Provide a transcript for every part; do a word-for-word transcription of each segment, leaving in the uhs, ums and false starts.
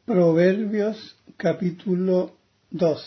Proverbios capítulo dos.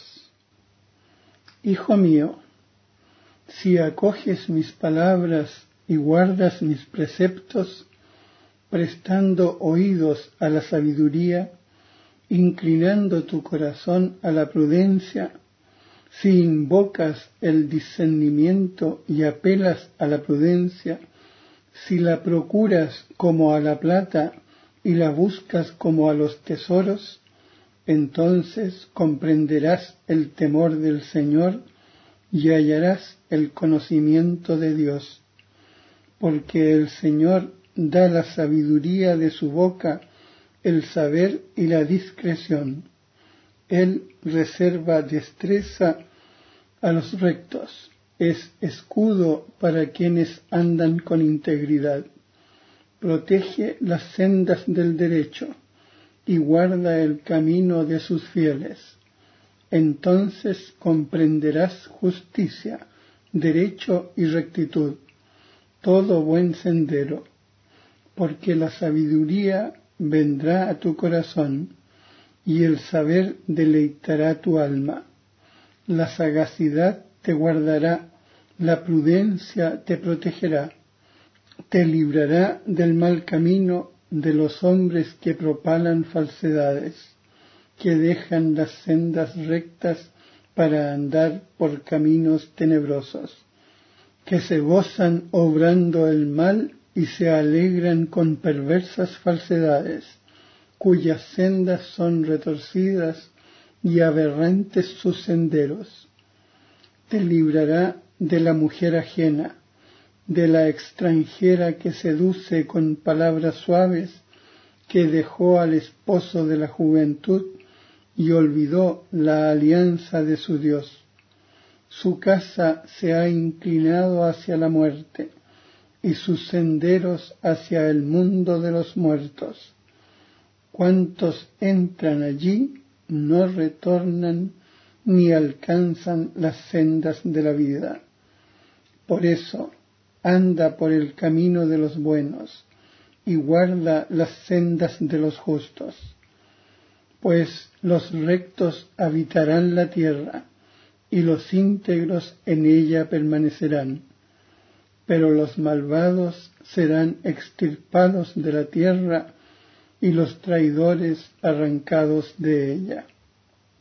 Hijo mío, si acoges mis palabras y guardas mis preceptos, prestando oídos a la sabiduría, inclinando tu corazón a la prudencia, si invocas el discernimiento y apelas a la prudencia, si la procuras como a la plata y la buscas como a los tesoros, entonces comprenderás el temor del Señor y hallarás el conocimiento de Dios, porque el Señor da la sabiduría de su boca, el saber y la discreción. Él reserva destreza a los rectos, es escudo para quienes andan con integridad. Protege las sendas del derecho y guarda el camino de sus fieles. Entonces comprenderás justicia, derecho y rectitud, todo buen sendero, porque la sabiduría vendrá a tu corazón y el saber deleitará tu alma. La sagacidad te guardará, la prudencia te protegerá. Te librará del mal camino de los hombres que propalan falsedades, que dejan las sendas rectas para andar por caminos tenebrosos, que se gozan obrando el mal y se alegran con perversas falsedades, cuyas sendas son retorcidas y aberrantes sus senderos. Te librará de la mujer ajena, de la extranjera que seduce con palabras suaves, que dejó al esposo de la juventud y olvidó la alianza de su Dios. Su casa se ha inclinado hacia la muerte y sus senderos hacia el mundo de los muertos. Cuantos entran allí no retornan ni alcanzan las sendas de la vida. Por eso, anda por el camino de los buenos y guarda las sendas de los justos, pues los rectos habitarán la tierra y los íntegros en ella permanecerán, pero los malvados serán extirpados de la tierra y los traidores arrancados de ella.